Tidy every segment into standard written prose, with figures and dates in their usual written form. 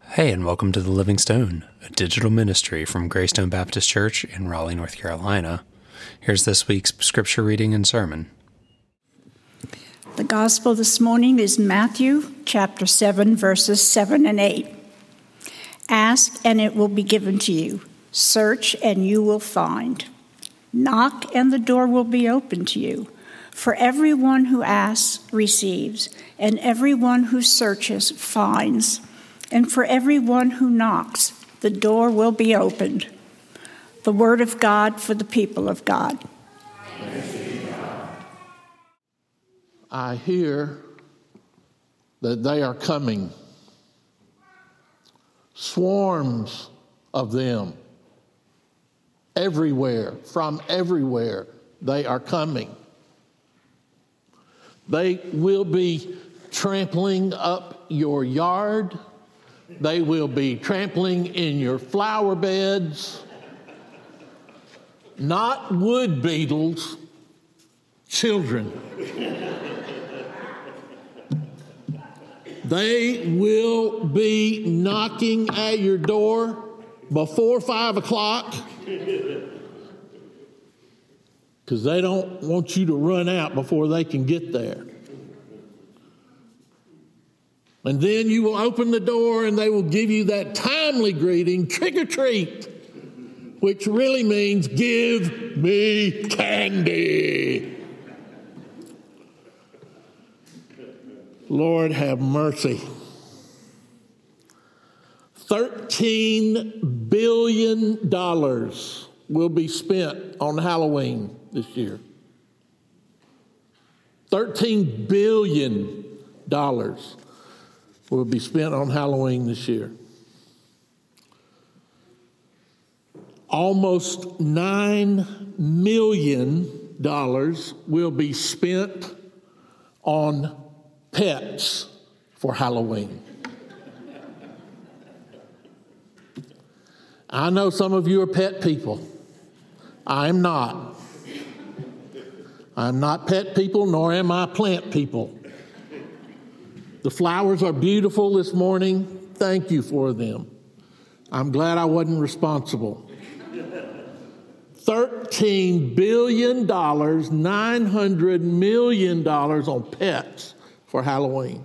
Hey, and welcome to The Living Stone, a digital ministry from Greystone Baptist Church in Raleigh, North Carolina. Here's this week's scripture reading and sermon. The gospel this morning is Matthew chapter 7, verses 7 and 8. Ask, and it will be given to you. Search, and you will find. Knock, and the door will be opened to you. For everyone who asks receives, and everyone who searches finds. And for everyone who knocks, the door will be opened. The word of God for the people of God. I hear that they are coming. Swarms of them. Everywhere, from everywhere, they are coming. They will be trampling up your yard. They will be trampling in your flower beds. Not wood beetles, children. They will be knocking at your door before 5 o'clock because they don't want you to run out before they can get there. And then you will open the door and they will give you that timely greeting, trick or treat, which really means give me candy. Lord have mercy. $13 billion will be spent on Halloween this year. $13 billion will be spent on Halloween this year. Almost $9 million will be spent on pets for Halloween. I know some of you are pet people. I'm not. I'm not pet people, nor am I plant people. The flowers are beautiful this morning. Thank you for them. I'm glad I wasn't responsible. $13 billion, $900 million on pets for Halloween.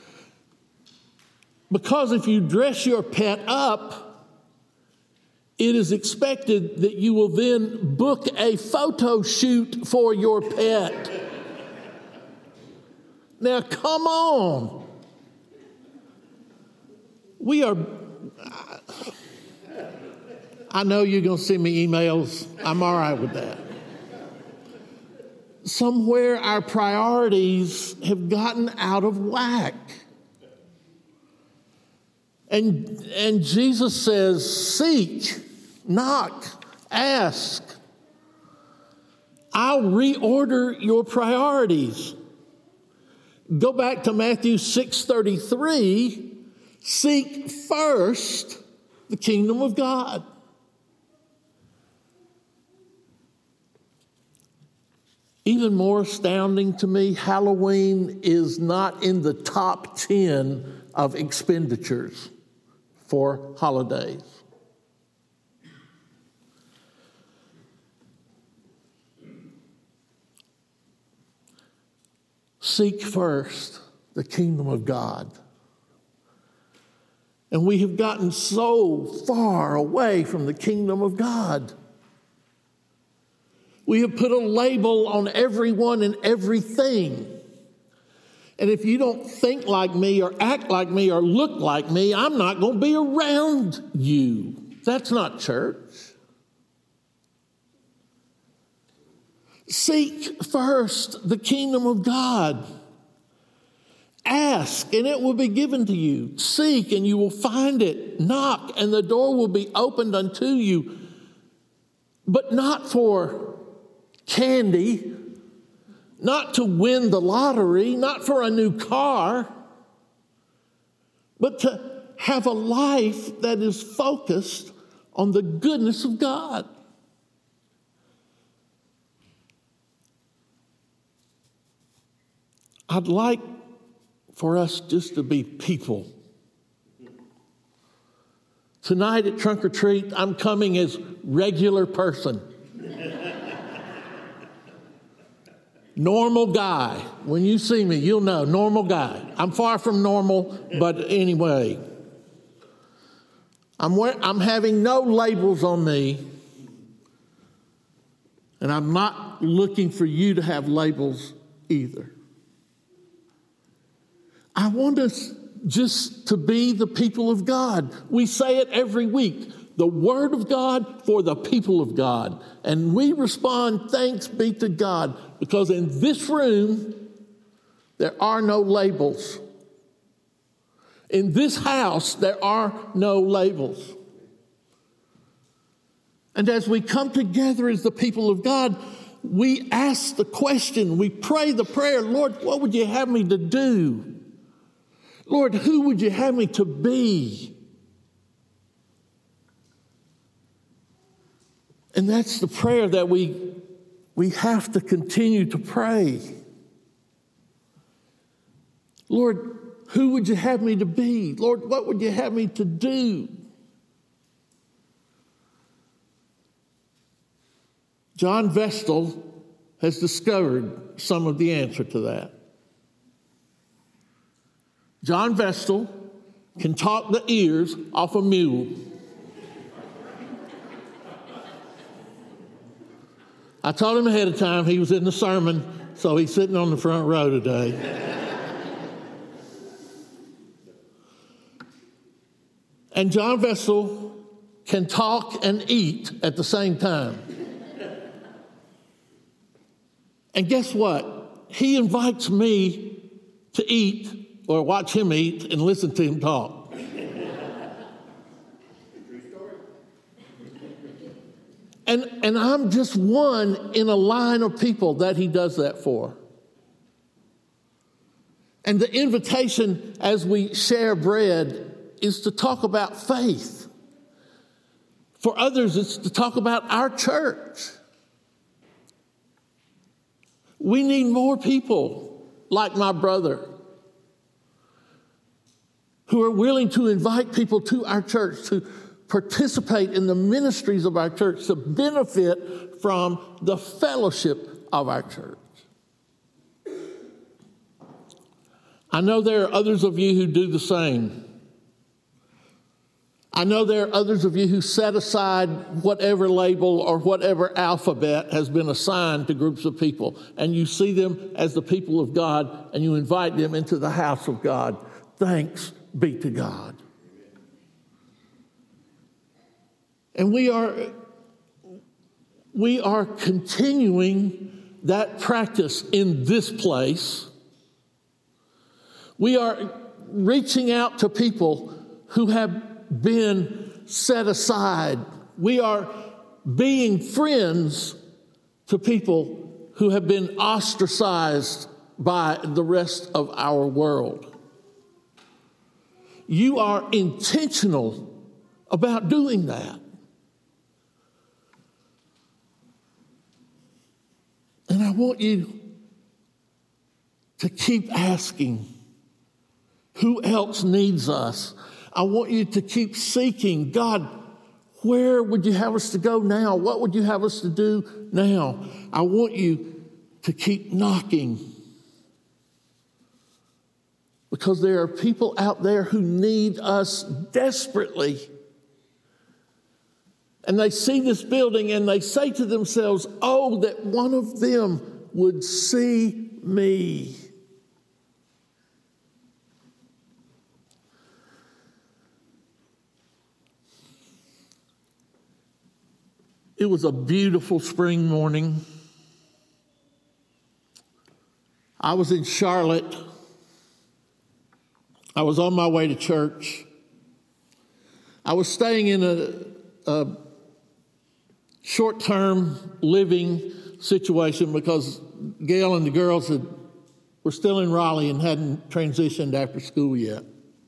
Because if you dress your pet up, it is expected that you will then book a photo shoot for your pet. Now, come on. I know you're going to send me emails. I'm all right with that. Somewhere our priorities have gotten out of whack. And Jesus says, seek, knock, ask. I'll reorder your priorities. Go back to Matthew 6:33. Seek first the kingdom of God. Even more astounding to me, Halloween is not in the top 10 of expenditures for holidays. Seek first the kingdom of God. And we have gotten so far away from the kingdom of God. We have put a label on everyone and everything. And if you don't think like me or act like me or look like me, I'm not going to be around you. That's not church. Seek first the kingdom of God. Ask, and it will be given to you. Seek, and you will find it. Knock, and the door will be opened unto you. But not for candy, not to win the lottery, not for a new car, but to have a life that is focused on the goodness of God. I'd like for us just to be people Tonight at Trunk or Treat, I'm coming as regular person. Normal guy. When you see me, you'll know, normal guy. I'm far from normal, but anyway. I'm having no labels on me, and I'm not looking for you to have labels either. I want us just to be the people of God. We say it every week. The Word of God for the people of God. And we respond, thanks be to God. Because in this room, there are no labels. In this house, there are no labels. And as we come together as the people of God, we ask the question, we pray the prayer, Lord, what would you have me to do? Lord, who would you have me to be? And that's the prayer that we have to continue to pray. Lord, who would you have me to be? Lord, what would you have me to do? John Vestal has discovered some of the answer to that. John Vestal can talk the ears off a mule. I told him ahead of time he was in the sermon, so he's sitting on the front row today. And John Vestal can talk and eat at the same time. And guess what? He invites me to eat or watch him eat and listen to him talk. And I'm just one in a line of people that he does that for. And the invitation as we share bread is to talk about faith. For others, it's to talk about our church. We need more people like my brother who are willing to invite people to our church, to participate in the ministries of our church, to benefit from the fellowship of our church. I know there are others of you who do the same. I know there are others of you who set aside whatever label or whatever alphabet has been assigned to groups of people, and you see them as the people of God, and you invite them into the house of God. Thanks be to God. And we are continuing that practice in this place. We are reaching out to people who have been set aside. We are being friends to people who have been ostracized by the rest of our world. You are intentional about doing that. And I want you to keep asking, who else needs us? I want you to keep seeking, God, where would you have us to go now? What would you have us to do now? I want you to keep knocking. Because there are people out there who need us desperately. And they see this building and they say to themselves, oh, that one of them would see me. It was a beautiful spring morning. I was in Charlotte. I was on my way to church. I was staying in a short-term living situation because Gail and the girls were still in Raleigh and hadn't transitioned after school yet.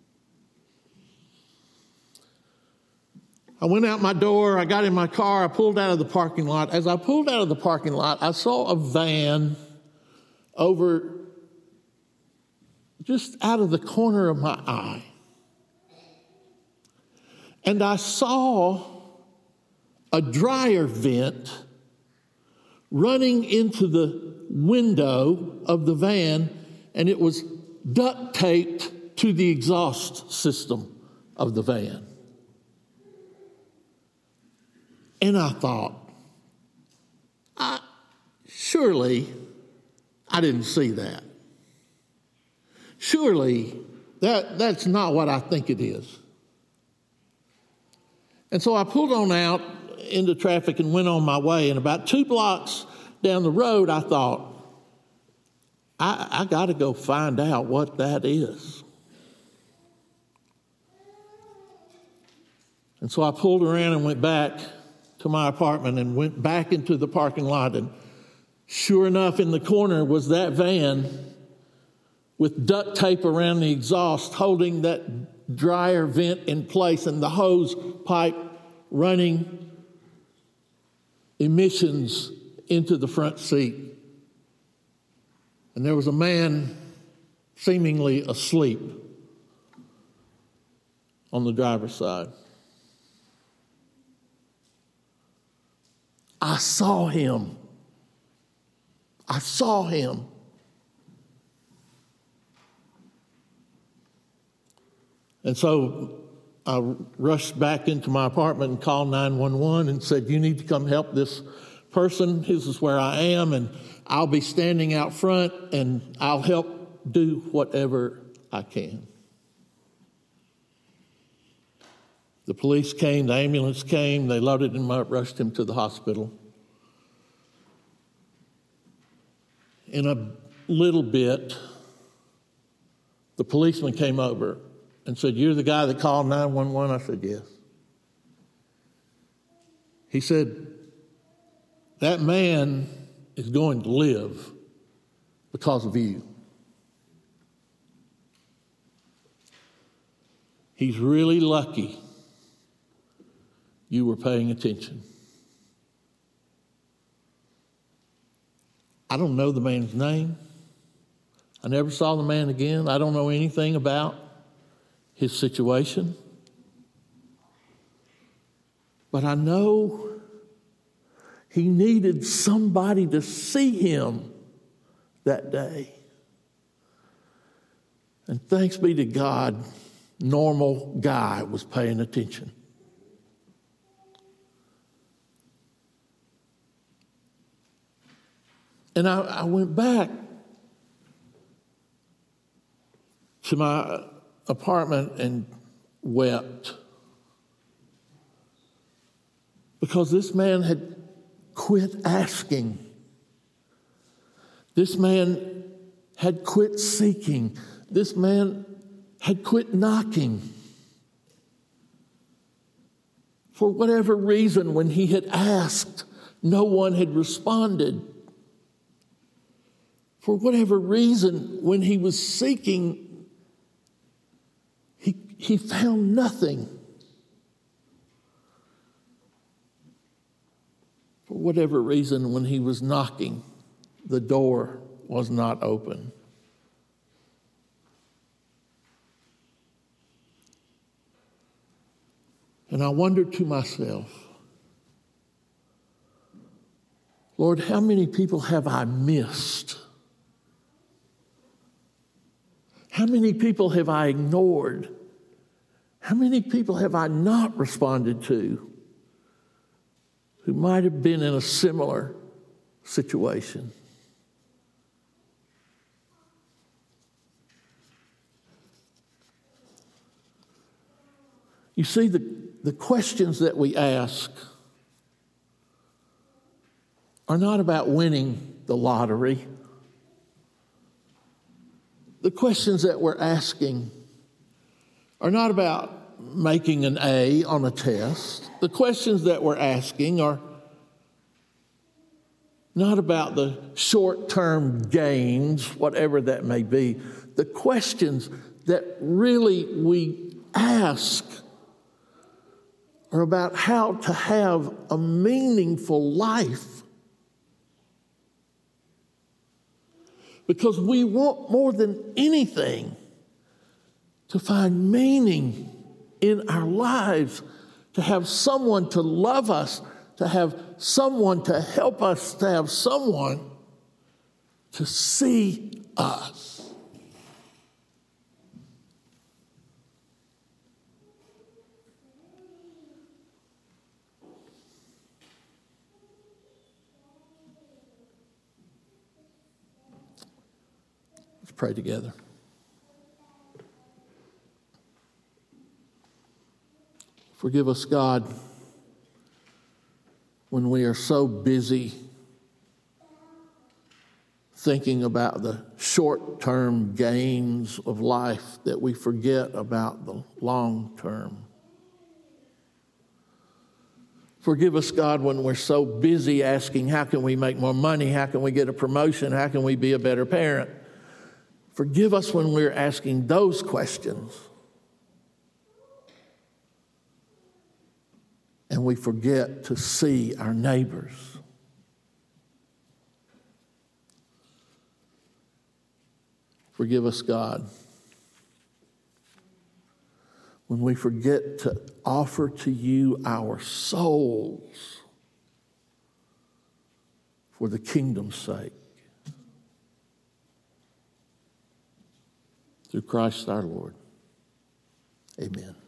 I went out my door, I got in my car, I pulled out of the parking lot. As I pulled out of the parking lot, I saw a van over just out of the corner of my eye. and I saw a dryer vent running into the window of the van, and it was duct taped to the exhaust system of the van. And I thought, surely I didn't see that. Surely that's not what I think it is. And so I pulled on out into traffic and went on my way. And about 2 blocks down the road, I thought, I got to go find out what that is. And so I pulled around and went back to my apartment and went back into the parking lot. And sure enough, in the corner was that van with duct tape around the exhaust, holding that dryer vent in place and the hose pipe running emissions into the front seat. And there was a man seemingly asleep on the driver's side. I saw him. I saw him. And so I rushed back into my apartment and called 911 and said, you need to come help this person. This is where I am, and I'll be standing out front, and I'll help do whatever I can. The police came, the ambulance came, they loaded him up, rushed him to the hospital. In a little bit, the policeman came over and said, you're the guy that called 911? I said, yes. He said, that man is going to live because of you. He's really lucky you were paying attention. I don't know the man's name. I never saw the man again. I don't know anything about his situation. But I know he needed somebody to see him that day. And thanks be to God, normal guy was paying attention. And I went back to my apartment and wept because this man had quit asking. This man had quit seeking. This man had quit knocking. For whatever reason, when he had asked, no one had responded. For whatever reason, when he was seeking, he found nothing. For whatever reason, when he was knocking, the door was not open. And I wondered to myself, Lord, how many people have I missed? How many people have I ignored? How many people have I not responded to who might have been in a similar situation? You see, the questions that we ask are not about winning the lottery. The questions that we're asking are not about making an A on a test. The questions that we're asking are not about the short-term gains, whatever that may be. The questions that really we ask are about how to have a meaningful life. Because we want more than anything to find meaning in our lives, to have someone to love us, to have someone to help us, to have someone to see us. Let's pray together. Forgive us, God, when we are so busy thinking about the short-term gains of life that we forget about the long term. Forgive us, God, when we're so busy asking, how can we make more money? How can we get a promotion? How can we be a better parent? Forgive us when we're asking those questions and we forget to see our neighbors. Forgive us, God, when we forget to offer to you our souls for the kingdom's sake. Through Christ our Lord. Amen.